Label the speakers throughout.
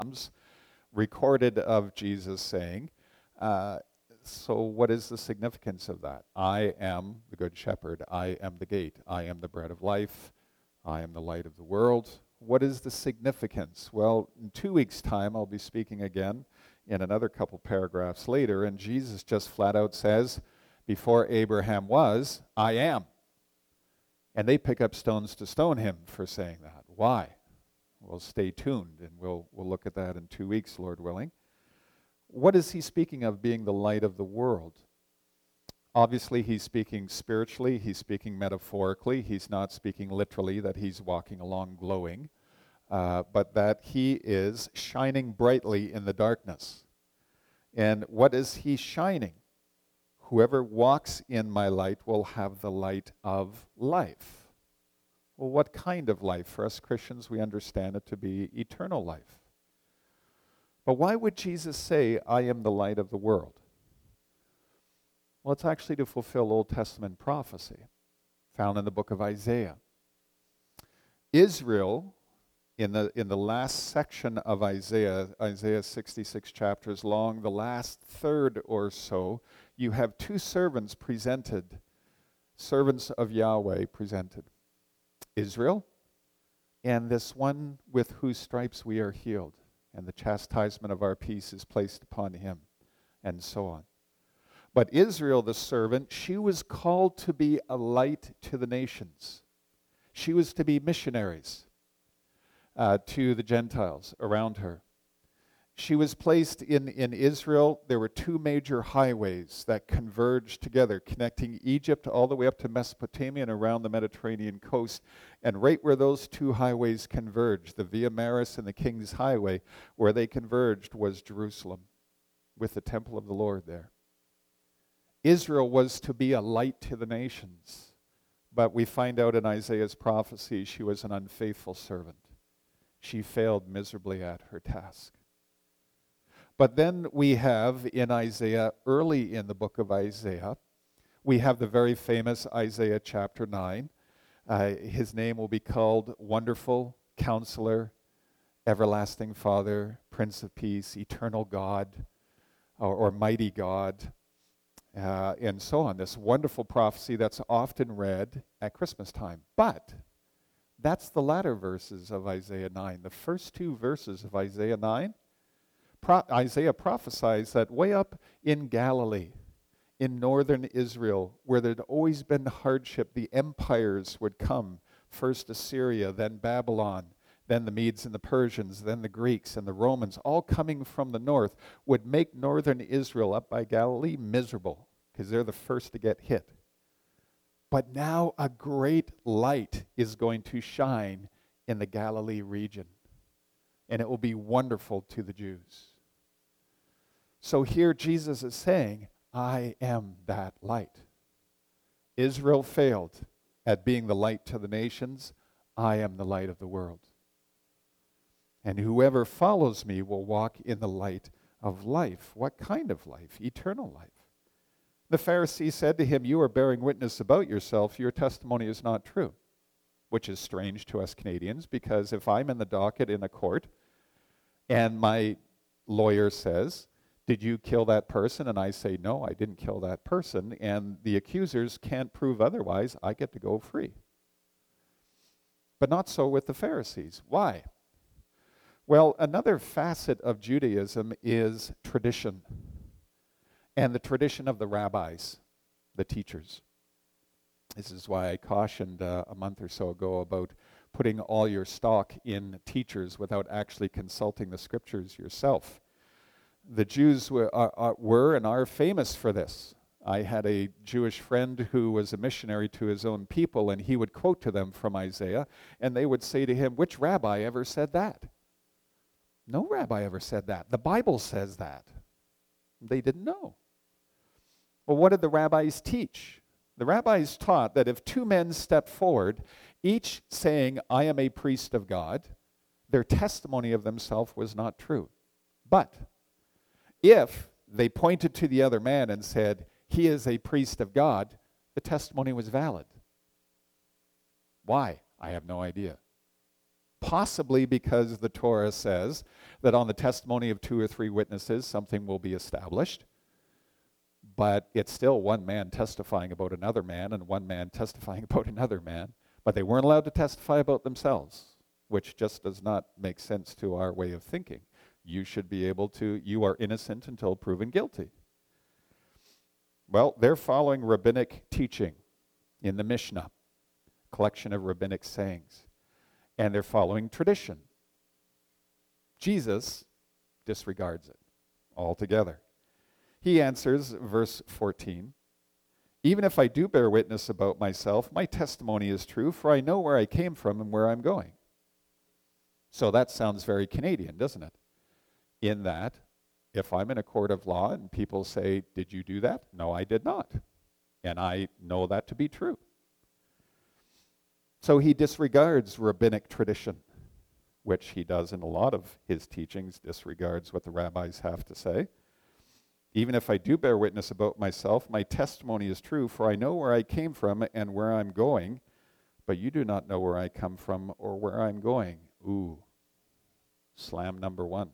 Speaker 1: recorded of Jesus saying, so what is the significance of that? I am the good shepherd. I am the gate. I am the bread of life. I am the light of the world. What is the significance? Well, in 2 weeks' time, I'll be speaking again in another couple paragraphs later, and Jesus just flat out says, before Abraham was, I am. And they pick up stones to stone him for saying that. Why? Well, stay tuned, and we'll look at that in 2 weeks, Lord willing. What is he speaking of being the light of the world? Obviously, he's speaking spiritually. He's speaking metaphorically. He's not speaking literally that he's walking along glowing, but that he is shining brightly in the darkness. And what is he shining? Whoever walks in my light will have the light of life. Well, what kind of life? For us Christians, we understand it to be eternal life. But why would Jesus say, I am the light of the world? Well, it's actually to fulfill Old Testament prophecy found in the book of Isaiah. Israel, in the last section of Isaiah 66 chapters long, the last third or so, you have two servants presented, servants of Yahweh presented. Israel, and this one with whose stripes we are healed, and the chastisement of our peace is placed upon him, and so on. But Israel, the servant, she was called to be a light to the nations. She was to be missionaries to the Gentiles around her. She was placed in Israel. There were two major highways that converged together, connecting Egypt all the way up to Mesopotamia and around the Mediterranean coast. And right where those two highways converged, the Via Maris and the King's Highway, where they converged was Jerusalem, with the temple of the Lord there. Israel was to be a light to the nations, but we find out in Isaiah's prophecy she was an unfaithful servant. She failed miserably at her task. But then we have in Isaiah, early in the book of Isaiah, we have the very famous Isaiah chapter 9. His name will be called Wonderful Counselor, Everlasting Father, Prince of Peace, Eternal God, or Mighty God, and so on. This wonderful prophecy that's often read at Christmas time. But that's the latter verses of Isaiah 9. The first two verses of Isaiah 9, Isaiah prophesies that way up in Galilee, in northern Israel, where there'd always been hardship, the empires would come, first Assyria, then Babylon, then the Medes and the Persians, then the Greeks and the Romans, all coming from the north, would make northern Israel up by Galilee miserable, because they're the first to get hit. But now a great light is going to shine in the Galilee region, and it will be wonderful to the Jews. So here Jesus is saying, I am that light. Israel failed at being the light to the nations. I am the light of the world. And whoever follows me will walk in the light of life. What kind of life? Eternal life. The Pharisee said to him, you are bearing witness about yourself. Your testimony is not true. Which is strange to us Canadians, because if I'm in the docket in a court and my lawyer says, did you kill that person? And I say, no, I didn't kill that person. And the accusers can't prove otherwise. I get to go free. But not so with the Pharisees. Why? Well, another facet of Judaism is tradition. And the tradition of the rabbis, the teachers. This is why I cautioned a month or so ago about putting all your stock in teachers without actually consulting the scriptures yourself. The Jews were and are famous for this. I had a Jewish friend who was a missionary to his own people, and he would quote to them from Isaiah, and they would say to him, which rabbi ever said that? No rabbi ever said that. The Bible says that. They didn't know. Well, what did the rabbis teach? The rabbis taught that if two men stepped forward, each saying, I am a priest of God, their testimony of themselves was not true. But if they pointed to the other man and said, he is a priest of God, the testimony was valid. Why? I have no idea. Possibly because the Torah says that on the testimony of 2 or 3 witnesses, something will be established. But it's still one man testifying about another man and one man testifying about another man. But they weren't allowed to testify about themselves, which just does not make sense to our way of thinking. You should be able to, you are innocent until proven guilty. Well, they're following rabbinic teaching in the Mishnah, collection of rabbinic sayings. And they're following tradition. Jesus disregards it altogether. He answers, verse 14, "Even if I do bear witness about myself, my testimony is true, for I know where I came from and where I'm going." So that sounds very Canadian, doesn't it? In that, if I'm in a court of law and people say, "Did you do that?" "No, I did not." And I know that to be true. So he disregards rabbinic tradition, which he does in a lot of his teachings, disregards what the rabbis have to say. "Even if I do bear witness about myself, my testimony is true, for I know where I came from and where I'm going, but you do not know where I come from or where I'm going." Ooh, slam number 1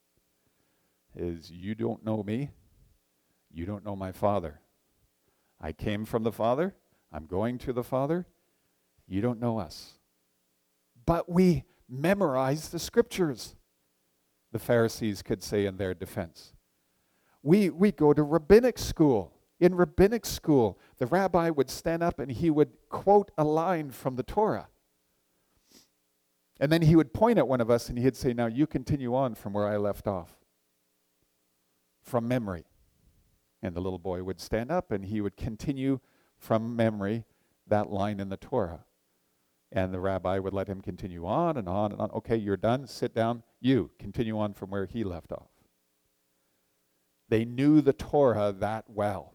Speaker 1: is you don't know me, you don't know my Father. I came from the Father, I'm going to the Father, you don't know us. But we memorize the scriptures, the Pharisees could say in their defense. We go to rabbinic school. In rabbinic school, the rabbi would stand up and he would quote a line from the Torah. And then he would point at one of us and he'd say, "Now you continue on from where I left off." From memory. And the little boy would stand up and he would continue from memory that line in the Torah. And the rabbi would let him continue on and on and on. "Okay, you're done. Sit down. You continue on from where he left off." They knew the Torah that well.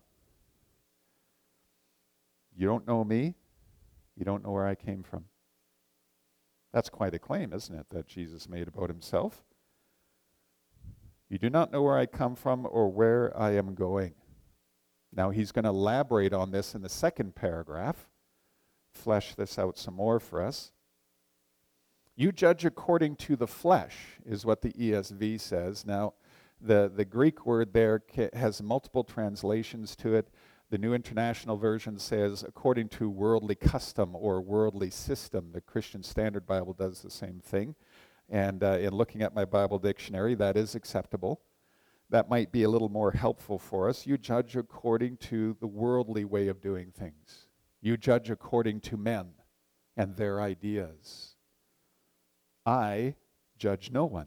Speaker 1: You don't know me. You don't know where I came from. That's quite a claim, isn't it, that Jesus made about himself? You do not know where I come from or where I am going. Now he's going to elaborate on this in the second paragraph, flesh this out some more for us. You judge according to the flesh, is what the ESV says. Now, the Greek word there has multiple translations to it. The New International Version says, according to worldly custom or worldly system. The Christian Standard Bible does the same thing. And in looking at my Bible dictionary, that is acceptable. That might be a little more helpful for us. You judge according to the worldly way of doing things. You judge according to men and their ideas. I judge no one.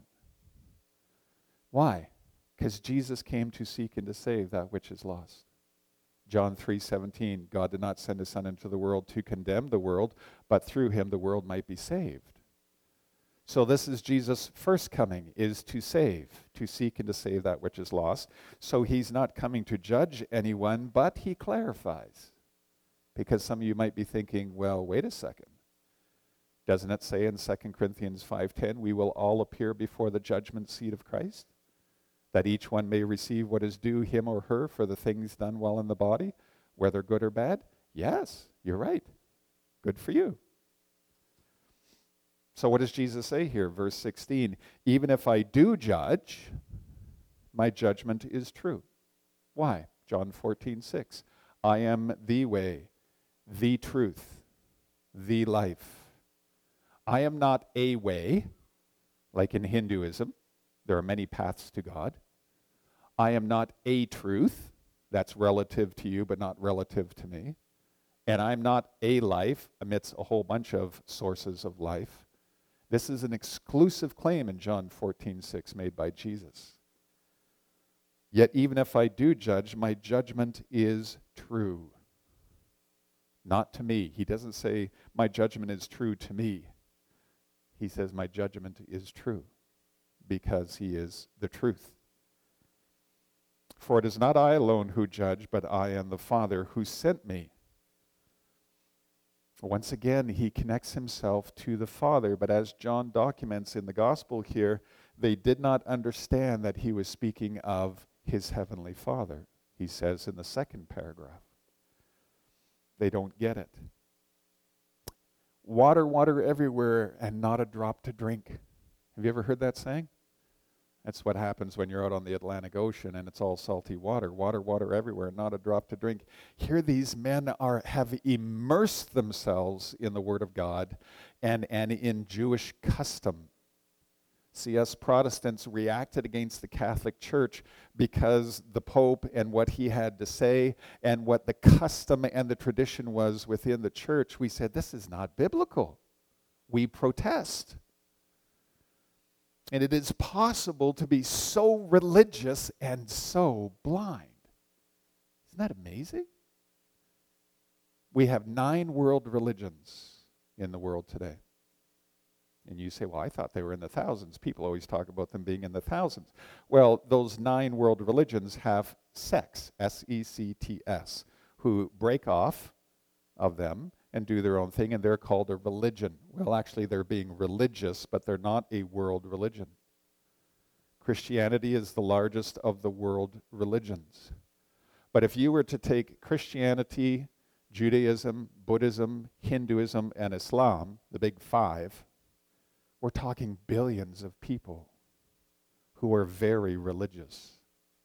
Speaker 1: Why? Because Jesus came to seek and to save that which is lost. John 3:17, God did not send his Son into the world to condemn the world, but through him the world might be saved. So this is Jesus' first coming, is to save, to seek and to save that which is lost. So he's not coming to judge anyone, but he clarifies. Because some of you might be thinking, well, wait a second. Doesn't it say in 2 Corinthians 5:10, we will all appear before the judgment seat of Christ? That each one may receive what is due him or her for the things done while in the body, whether good or bad? Yes, you're right. Good for you. So what does Jesus say here? Verse 16, even if I do judge, my judgment is true. Why? John 14:6, I am the way, the truth, the life. I am not a way, like in Hinduism. There are many paths to God. I am not a truth. That's relative to you, but not relative to me. And I'm not a life amidst a whole bunch of sources of life. This is an exclusive claim in John 14:6 made by Jesus. Yet even if I do judge, my judgment is true. Not to me. He doesn't say my judgment is true to me. He says my judgment is true because he is the truth. For it is not I alone who judge, but I and the Father who sent me. Once again, he connects himself to the Father, but as John documents in the gospel here, they did not understand that he was speaking of his heavenly Father, he says in the second paragraph. They don't get it. water, water everywhere, and not a drop to drink. Have you ever heard that saying? That's what happens when you're out on the Atlantic Ocean and it's all salty water. Water, water everywhere, not a drop to drink. Here these men have immersed themselves in the Word of God and in Jewish custom. See, us Protestants reacted against the Catholic Church because the Pope and what he had to say and what the custom and the tradition was within the church. We said, this is not biblical. We protest. And it is possible to be so religious and so blind. Isn't that amazing? We have 9 world religions in the world today. And you say, well, I thought they were in the thousands. People always talk about them being in the thousands. Well, those 9 world religions have sects, S-E-C-T-S, who break off of them and do their own thing, and they're called a religion. Well, actually, they're being religious, but they're not a world religion. Christianity is the largest of the world religions. But if you were to take Christianity, Judaism, Buddhism, Hinduism, and Islam, the big 5, we're talking billions of people who are very religious,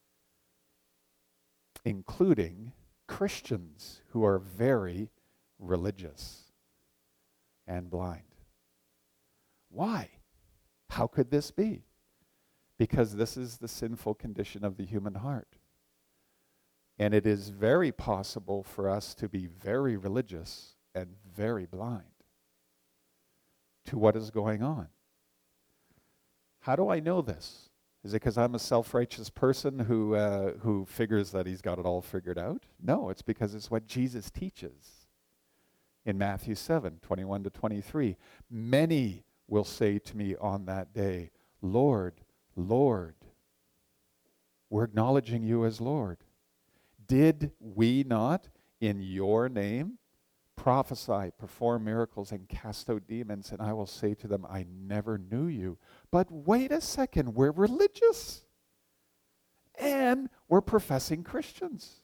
Speaker 1: including Christians who are very religious and blind. Why? How could this be? Because this is the sinful condition of the human heart. And it is very possible for us to be very religious and very blind to what is going on. How do I know this? Is it because I'm a self-righteous person who figures that he's got it all figured out? No, it's because it's what Jesus teaches. In Matthew 7:21-23, many will say to me on that day, Lord, Lord. We're acknowledging you as Lord. Did we not, in your name, prophesy, perform miracles, and cast out demons? And I will say to them, I never knew you. But wait a second, we're religious. And we're professing Christians.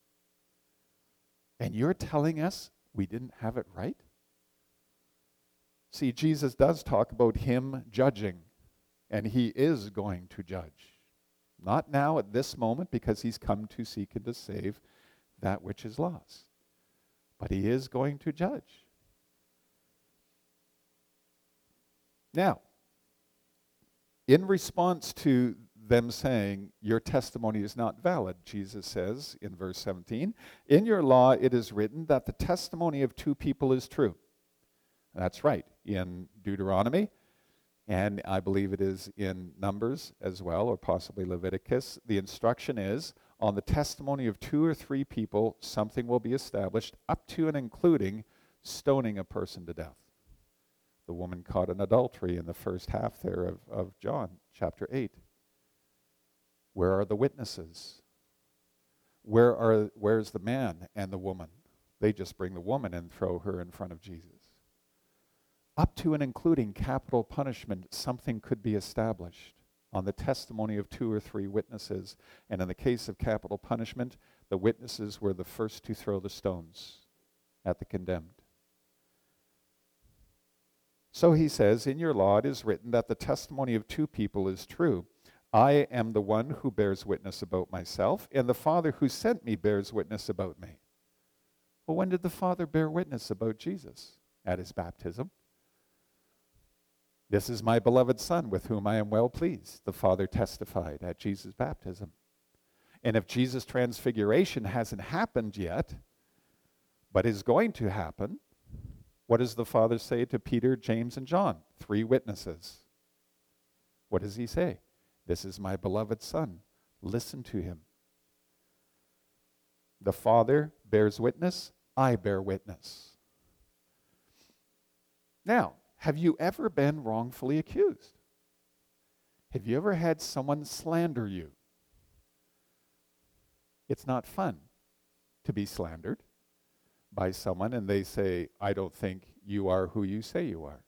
Speaker 1: And you're telling us we didn't have it right? See, Jesus does talk about him judging, and he is going to judge. Not now at this moment, because he's come to seek and to save that which is lost. But he is going to judge. Now, in response to them saying, your testimony is not valid, Jesus says in verse 17, in your law it is written that the testimony of 2 people is true. That's right, in Deuteronomy, and I believe it is in Numbers as well, or possibly Leviticus. The instruction is, on the testimony of 2 or 3 people, something will be established, up to and including stoning a person to death. The woman caught in adultery in the first half there of John chapter 8. Where are the witnesses? Where's the man and the woman? They just bring the woman and throw her in front of Jesus. Up to and including capital punishment, something could be established on the testimony of 2 or 3 witnesses. And in the case of capital punishment, the witnesses were the first to throw the stones at the condemned. So he says, in your law it is written that the testimony of 2 people is true. I am the one who bears witness about myself, and the Father who sent me bears witness about me. Well, when did the Father bear witness about Jesus? At his baptism. This is my beloved Son, with whom I am well pleased, the Father testified at Jesus' baptism. And if Jesus' transfiguration hasn't happened yet, but is going to happen, what does the Father say to Peter, James, and John? 3 witnesses. What does he say? This is my beloved Son. Listen to him. The Father bears witness. I bear witness. Now, have you ever been wrongfully accused? Have you ever had someone slander you? It's not fun to be slandered by someone and they say, I don't think you are who you say you are.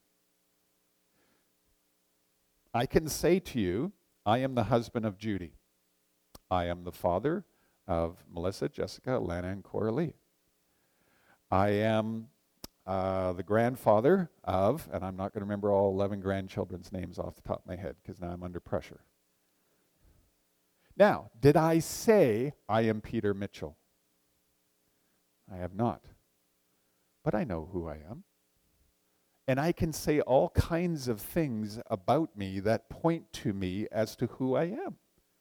Speaker 1: I can say to you, I am the husband of Judy. I am the father of Melissa, Jessica, Lana, and Coralie. I am the grandfather of, and I'm not going to remember all 11 grandchildren's names off the top of my head because now I'm under pressure. Now, did I say I am Peter Mitchell? I have not. But I know who I am. And I can say all kinds of things about me that point to me as to who I am.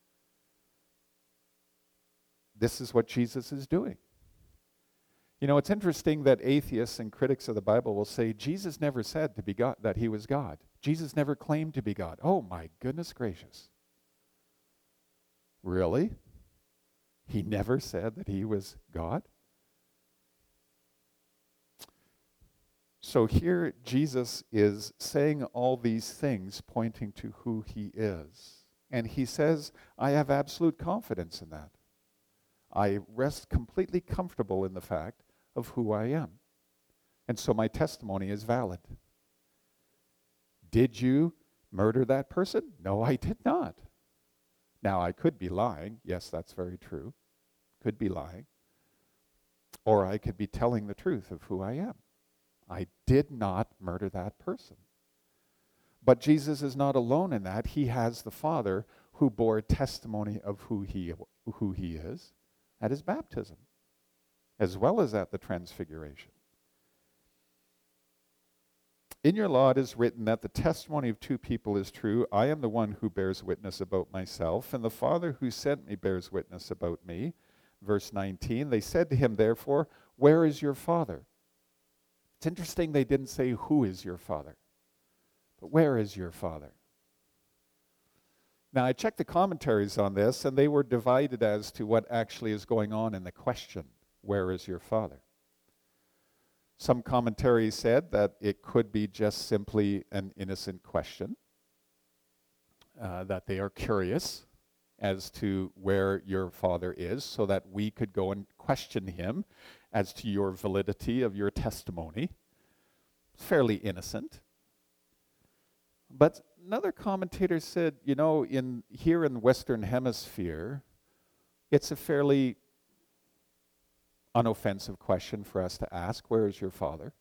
Speaker 1: This is what Jesus is doing. You know, it's interesting that atheists and critics of the Bible will say Jesus never said to be God, that he was God. Jesus never claimed to be God. Oh my goodness gracious. Really? He never said that he was God? So here Jesus is saying all these things pointing to who he is. And he says, I have absolute confidence in that. I rest completely comfortable in the fact of who I am. And so my testimony is valid. Did you murder that person? No, I did not. Now, I could be lying. Yes, that's very true. Could be lying. Or I could be telling the truth of who I am. I did not murder that person. But Jesus is not alone in that. He has the Father who bore testimony of who he is at his baptism, as well as at the transfiguration. In your law it is written that the testimony of two people is true. I am the one who bears witness about myself, and the Father who sent me bears witness about me. Verse 19, they said to him, therefore, where is your Father? It's interesting they didn't say, who is your Father? But where is your Father? Now, I checked the commentaries on this, and they were divided as to what actually is going on in the question, where is your Father? Some commentaries said that it could be just simply an innocent question, that they are curious as to where your Father is, so that we could go and question him as to your validity of your testimony. Fairly innocent. But another commentator said, you know, here in the Western Hemisphere, it's a fairly unoffensive question for us to ask. Where is your Father?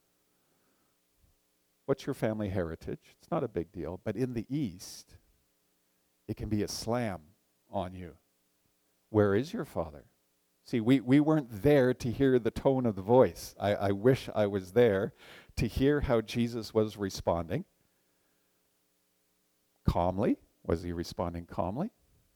Speaker 1: What's your family heritage? It's not a big deal. But in the East, it can be a slam on you. Where is your Father? See, we weren't there to hear the tone of the voice. I wish I was there to hear how Jesus was responding. Calmly? Was he responding calmly?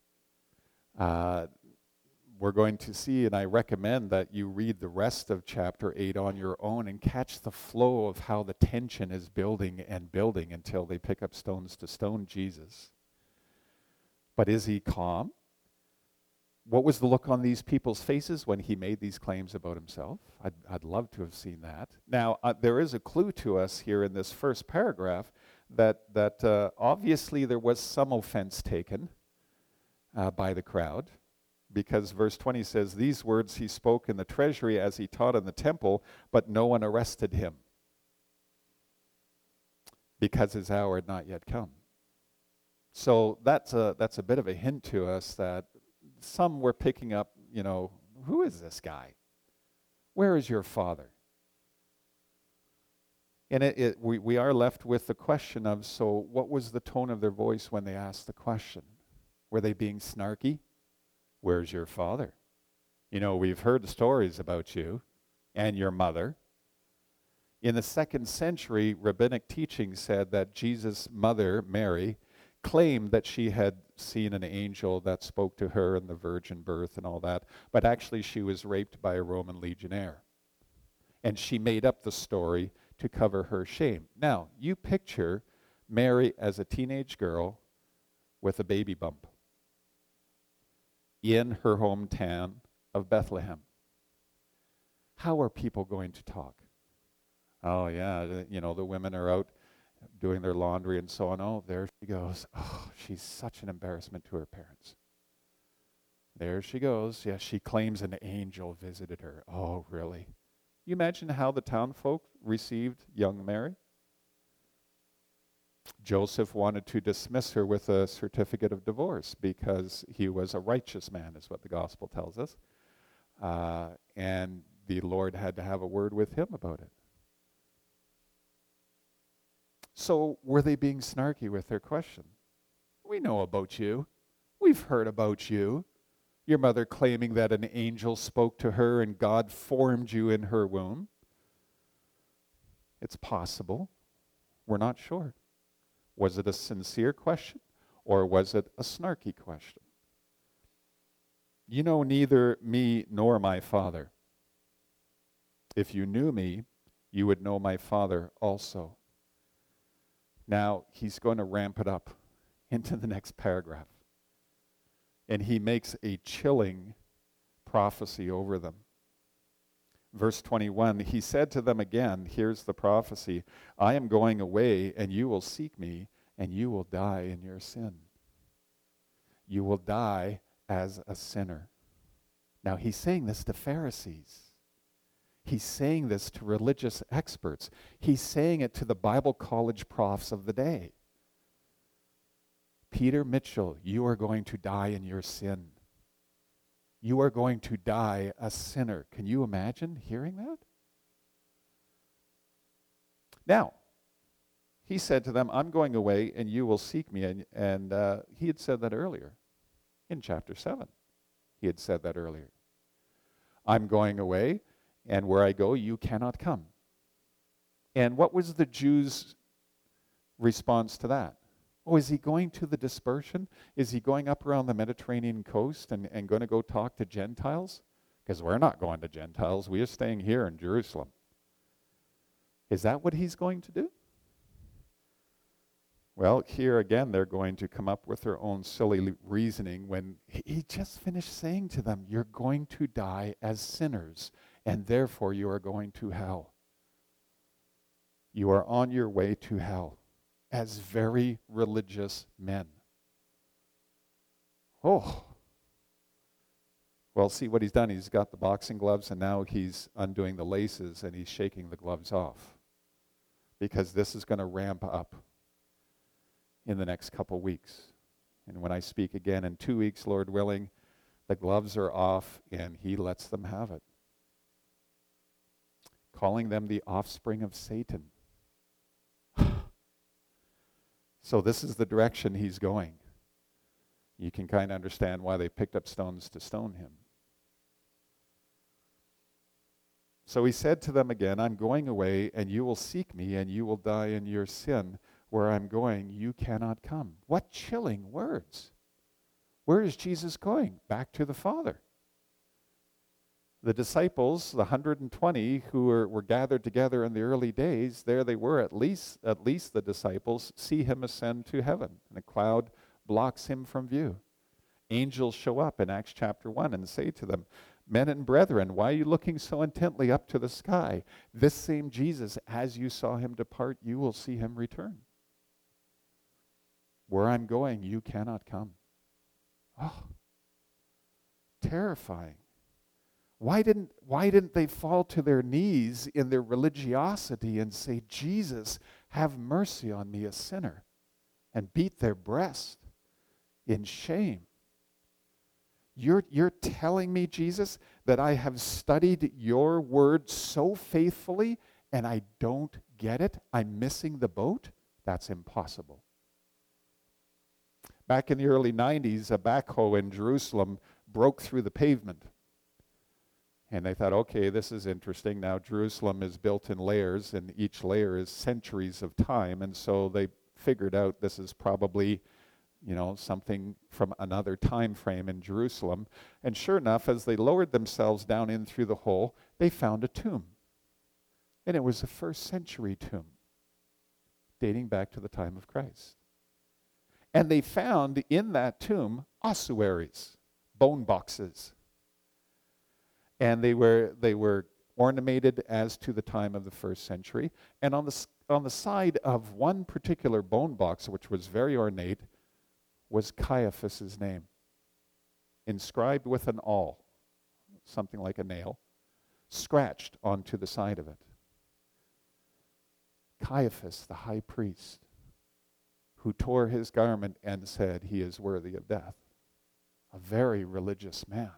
Speaker 1: We're going to see, and I recommend that you read the rest of chapter 8 on your own and catch the flow of how the tension is building and building until they pick up stones to stone Jesus. But is he calm? What was the look on these people's faces when he made these claims about himself? I'd love to have seen that. Now, there is a clue to us here in this first paragraph that obviously there was some offense taken by the crowd, because verse 20 says, these words he spoke in the treasury as he taught in the temple, but no one arrested him because his hour had not yet come. So that's a bit of a hint to us that some were picking up, you know, who is this guy? Where is your Father? And we are left with the question of, so what was the tone of their voice when they asked the question? Were they being snarky? Where's your Father? You know, we've heard stories about you and your mother. In the 2nd century, rabbinic teaching said that Jesus' mother, Mary, claimed that she had seen an angel that spoke to her in the virgin birth and all that, but actually she was raped by a Roman legionnaire. And she made up the story to cover her shame. Now, you picture Mary as a teenage girl with a baby bump in her hometown of Bethlehem. How are people going to talk? Oh yeah, you know, the women are out doing their laundry and so on. Oh, there she goes. Oh, she's such an embarrassment to her parents. There she goes. Yes, she claims an angel visited her. Oh, really? You imagine how the town folk received young Mary? Joseph wanted to dismiss her with a certificate of divorce because he was a righteous man, is what the gospel tells us. And the Lord had to have a word with him about it. So were they being snarky with their question? We know about you. We've heard about you. Your mother claiming that an angel spoke to her and God formed you in her womb. It's possible. We're not sure. Was it a sincere question or was it a snarky question? You know neither me nor my Father. If you knew me, you would know my Father also. Now, he's going to ramp it up into the next paragraph. And he makes a chilling prophecy over them. Verse 21, he said to them again, here's the prophecy, I am going away, and you will seek me, and you will die in your sin. You will die as a sinner. Now, he's saying this to Pharisees. He's saying this to religious experts. He's saying it to the Bible college profs of the day. Peter Mitchell, you are going to die in your sin. You are going to die a sinner. Can you imagine hearing that? Now, he said to them, I'm going away and you will seek me. And he had said that earlier in chapter 7. He had said that earlier. I'm going away, and where I go, you cannot come. And what was the Jews' response to that? Oh, is he going to the dispersion? Is he going up around the Mediterranean coast and going to go talk to Gentiles? Because we're not going to Gentiles. We are staying here in Jerusalem. Is that what he's going to do? Well, here again, they're going to come up with their own silly reasoning when he just finished saying to them, you're going to die as sinners, and therefore you are going to hell. You are on your way to hell as very religious men. Oh. Well, see what he's done. He's got the boxing gloves, and now he's undoing the laces, and he's shaking the gloves off. Because this is going to ramp up in the next couple weeks. And when I speak again in 2 weeks, Lord willing, the gloves are off, and he lets them have it. Calling them the offspring of Satan. So this is the direction he's going. You can kind of understand why they picked up stones to stone him. So he said to them again, I'm going away, and you will seek me, and you will die in your sin. Where I'm going, you cannot come. What chilling words. Where is Jesus going? Back to the Father. The disciples, the 120 who were gathered together in the early days, there they were, at least the disciples, see him ascend to heaven. And a cloud blocks him from view. Angels show up in Acts chapter 1 and say to them, men and brethren, why are you looking so intently up to the sky? This same Jesus, as you saw him depart, you will see him return. Where I'm going, you cannot come. Oh, terrifying. Why didn't they fall to their knees in their religiosity and say, Jesus, have mercy on me, a sinner, and beat their breast in shame? You're telling me, Jesus, that I have studied your word so faithfully and I don't get it? I'm missing the boat? That's impossible. Back in the early 90s, a backhoe in Jerusalem broke through the pavement. And they thought, okay, this is interesting. Now Jerusalem is built in layers, and each layer is centuries of time. And so they figured out this is probably, something from another time frame in Jerusalem. And sure enough, as they lowered themselves down in through the hole, they found a tomb. And it was a first century tomb, dating back to the time of Christ. And they found in that tomb ossuaries, bone boxes. And they were ornamented as to the time of the first century. And on the side of one particular bone box, which was very ornate, was Caiaphas' name, inscribed with an awl, something like a nail, scratched onto the side of it. Caiaphas, the high priest, who tore his garment and said he is worthy of death. A very religious man.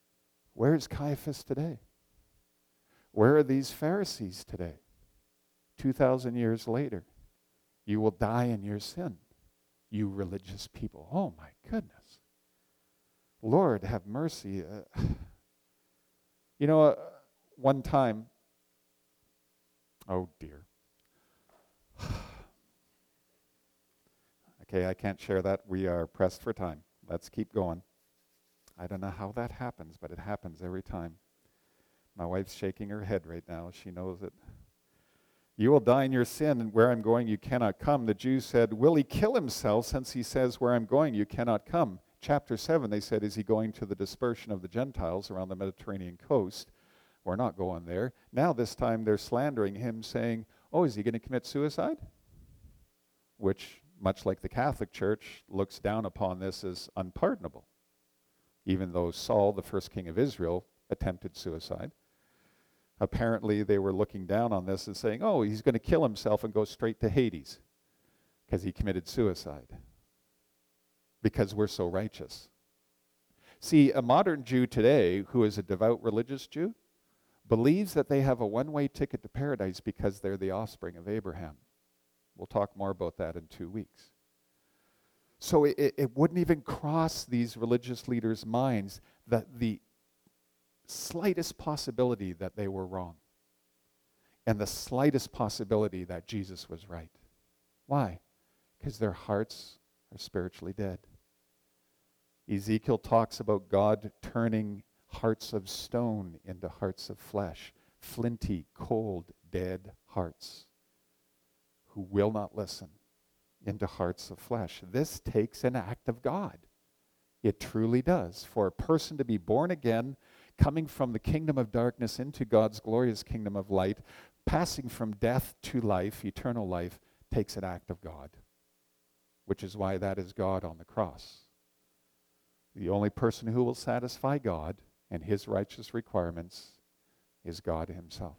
Speaker 1: Where is Caiaphas today? Where are these Pharisees today? 2,000 years later. You will die in your sin, you religious people. Oh my goodness. Lord, have mercy. One time, oh dear. Okay, I can't share that. We are pressed for time. Let's keep going. I don't know how that happens, but it happens every time. My wife's shaking her head right now. She knows it. You will die in your sin, and where I'm going you cannot come. The Jews said, will he kill himself since he says, where I'm going you cannot come? Chapter 7, they said, is he going to the dispersion of the Gentiles around the Mediterranean coast? We're not going there. Now this time they're slandering him, saying, oh, is he going to commit suicide? Which, much like the Catholic Church, looks down upon this as unpardonable. Even though Saul, the first king of Israel, attempted suicide. Apparently they were looking down on this and saying, oh, he's going to kill himself and go straight to Hades because he committed suicide. Because we're so righteous. See, a modern Jew today, who is a devout religious Jew, believes that they have a one-way ticket to paradise because they're the offspring of Abraham. We'll talk more about that in 2 weeks. So it wouldn't even cross these religious leaders' minds that the slightest possibility that they were wrong and the slightest possibility that Jesus was right. Why? Because their hearts are spiritually dead. Ezekiel talks about God turning hearts of stone into hearts of flesh, flinty, cold, dead hearts who will not listen, into hearts of flesh. This takes an act of God. It truly does. For a person to be born again, coming from the kingdom of darkness into God's glorious kingdom of light, passing from death to life, eternal life, takes an act of God, which is why that is God on the cross. The only person who will satisfy God and his righteous requirements is God himself.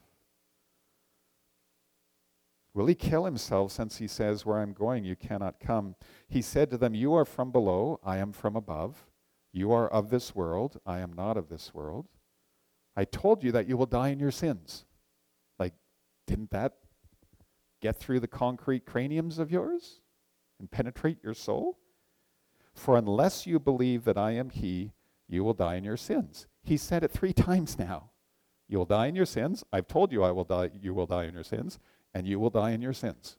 Speaker 1: Will he kill himself since he says, where I'm going, you cannot come? He said to them, you are from below, I am from above. You are of this world, I am not of this world. I told you that you will die in your sins. Like, didn't that get through the concrete craniums of yours and penetrate your soul? For unless you believe that I am he, you will die in your sins. He said it 3 times now. You will die in your sins. I've told you you will die in your sins, and you will die in your sins.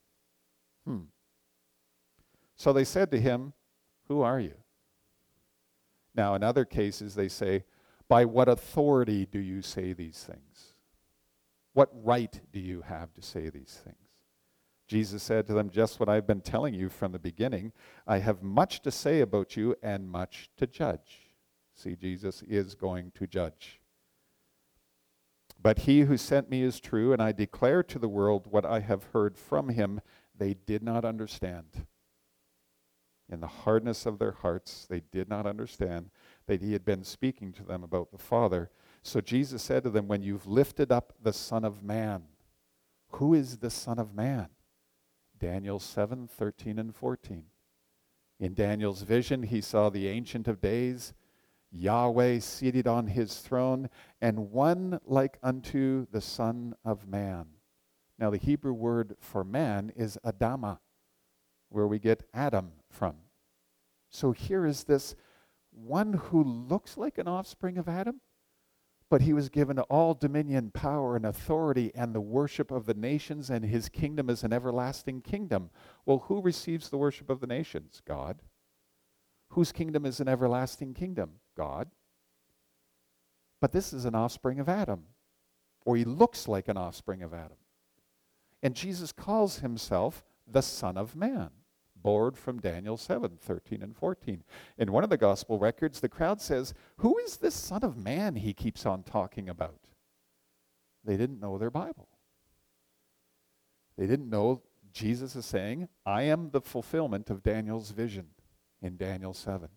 Speaker 1: So they said to him, who are you? Now, in other cases, they say, by what authority do you say these things? What right do you have to say these things? Jesus said to them, just what I've been telling you from the beginning. I have much to say about you and much to judge. See, Jesus is going to judge. But he who sent me is true, and I declare to the world what I have heard from him. They did not understand. In the hardness of their hearts, they did not understand that he had been speaking to them about the Father. So Jesus said to them, when you've lifted up the Son of Man, who is the Son of Man? Daniel 7:13 and 14. In Daniel's vision, he saw the Ancient of Days, Yahweh seated on his throne, and one like unto the Son of Man. Now the Hebrew word for man is Adama, where we get Adam from. So here is this one who looks like an offspring of Adam, but he was given all dominion, power, and authority, and the worship of the nations, and his kingdom is an everlasting kingdom. Well, who receives the worship of the nations? God. Whose kingdom is an everlasting kingdom? God. But this is an offspring of Adam, or he looks like an offspring of Adam. And Jesus calls himself the Son of Man, borrowed from Daniel 7:13 and 14. In one of the gospel records, the crowd says, who is this Son of Man he keeps on talking about? They didn't know their Bible. They didn't know Jesus is saying, I am the fulfillment of Daniel's vision in Daniel 7.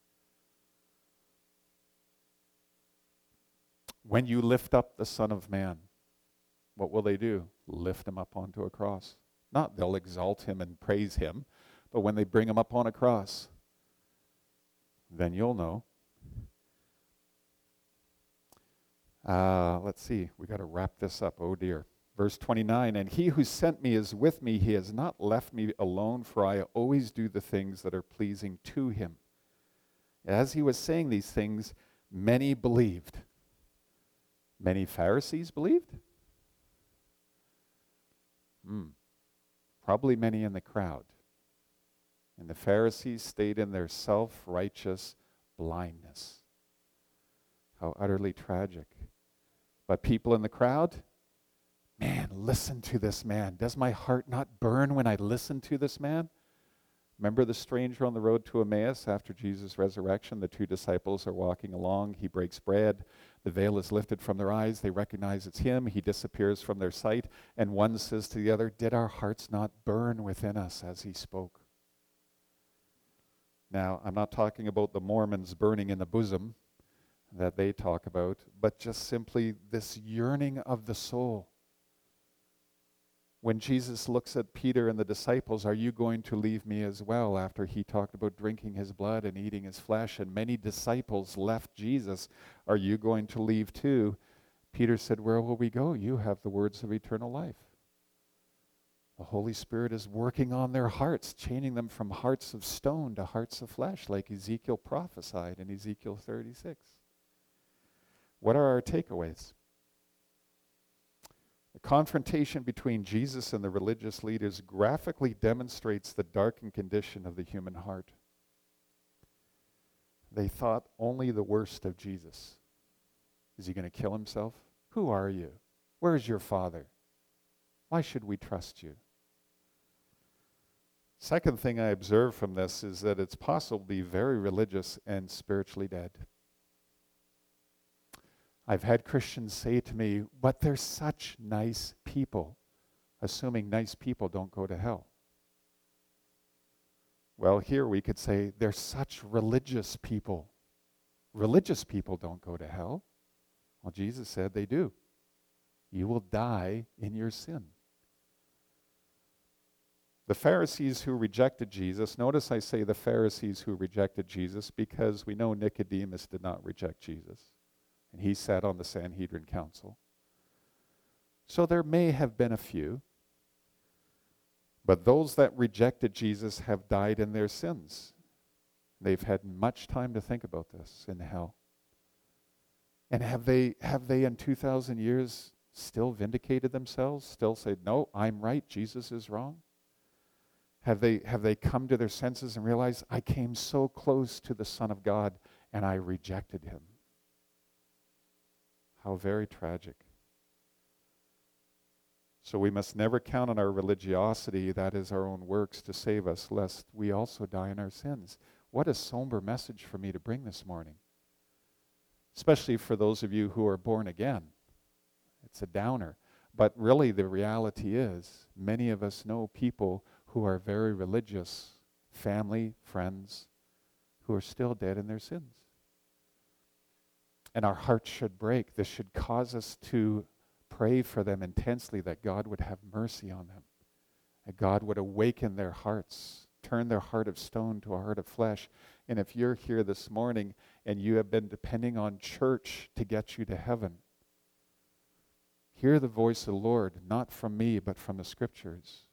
Speaker 1: When you lift up the Son of Man, what will they do? Lift him up onto a cross. Not they'll exalt him and praise him, but when they bring him up on a cross, then you'll know. Let's see. We got to wrap this up. Oh dear. Verse 29, and he who sent me is with me. He has not left me alone, for I always do the things that are pleasing to him. As he was saying these things, many believed. Many Pharisees believed? Probably many in the crowd. And the Pharisees stayed in their self-righteous blindness. How utterly tragic. But people in the crowd, man, listen to this man. Does my heart not burn when I listen to this man? Remember the stranger on the road to Emmaus after Jesus' resurrection? The two disciples are walking along. He breaks bread. The veil is lifted from their eyes. They recognize it's him. He disappears from their sight. And one says to the other, did our hearts not burn within us as he spoke? Now, I'm not talking about the Mormons burning in the bosom that they talk about, but just simply this yearning of the soul. When Jesus looks at Peter and the disciples, are you going to leave me as well? After he talked about drinking his blood and eating his flesh, and many disciples left Jesus, are you going to leave too? Peter said, where will we go? You have the words of eternal life. The Holy Spirit is working on their hearts, changing them from hearts of stone to hearts of flesh, like Ezekiel prophesied in Ezekiel 36. What are our takeaways? The confrontation between Jesus and the religious leaders graphically demonstrates the darkened condition of the human heart. They thought only the worst of Jesus. Is he going to kill himself? Who are you? Where's your Father? Why should we trust you? Second thing I observe from this is that it's possible to be very religious and spiritually dead. I've had Christians say to me, but they're such nice people, assuming nice people don't go to hell. Well, here we could say they're such religious people. Religious people don't go to hell. Well, Jesus said they do. You will die in your sin. The Pharisees who rejected Jesus, notice I say the Pharisees who rejected Jesus because we know Nicodemus did not reject Jesus. And he sat on the Sanhedrin council. So there may have been a few, but those that rejected Jesus have died in their sins. They've had much time to think about this in hell. And have they in 2,000 years still vindicated themselves? Still said, no, I'm right, Jesus is wrong? Have they come to their senses and realized, I came so close to the Son of God and I rejected him? How very tragic. So we must never count on our religiosity, that is our own works, to save us, lest we also die in our sins. What a somber message for me to bring this morning. Especially for those of you who are born again. It's a downer. But really the reality is, many of us know people who are very religious, family, friends, who are still dead in their sins. And our hearts should break. This should cause us to pray for them intensely, that God would have mercy on them, that God would awaken their hearts, turn their heart of stone to a heart of flesh. And if you're here this morning and you have been depending on church to get you to heaven, hear the voice of the Lord, not from me, but from the Scriptures.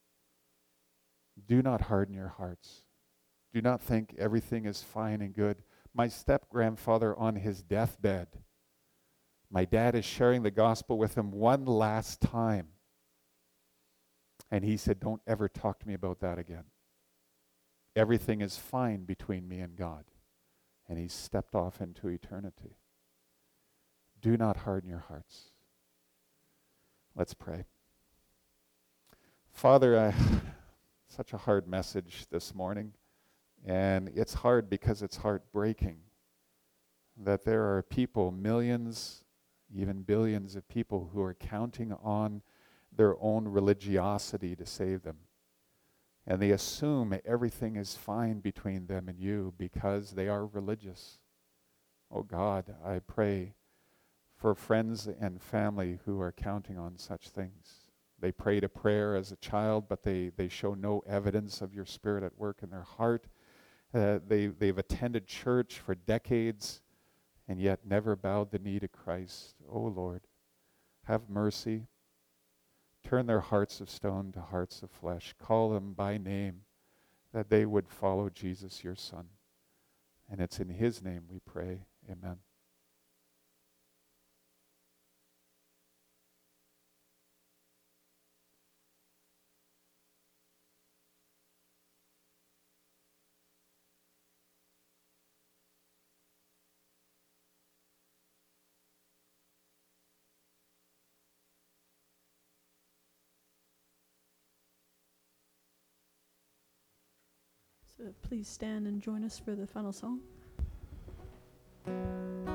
Speaker 1: Do not harden your hearts. Do not think everything is fine and good. My step-grandfather on his deathbed, my dad is sharing the gospel with him one last time. And he said, don't ever talk to me about that again. Everything is fine between me and God. And he stepped off into eternity. Do not harden your hearts. Let's pray. Father, such a hard message this morning. And it's hard because it's heartbreaking that there are people, millions, even billions of people who are counting on their own religiosity to save them. And they assume everything is fine between them and you because they are religious. Oh God, I pray for friends and family who are counting on such things. They prayed a prayer as a child, but they show no evidence of your Spirit at work in their heart. They've attended church for decades and yet never bowed the knee to Christ. Oh Lord, have mercy. Turn their hearts of stone to hearts of flesh. Call them by name, that they would follow Jesus, your Son. And it's in his name we pray. Amen.
Speaker 2: So please stand and join us for the final song.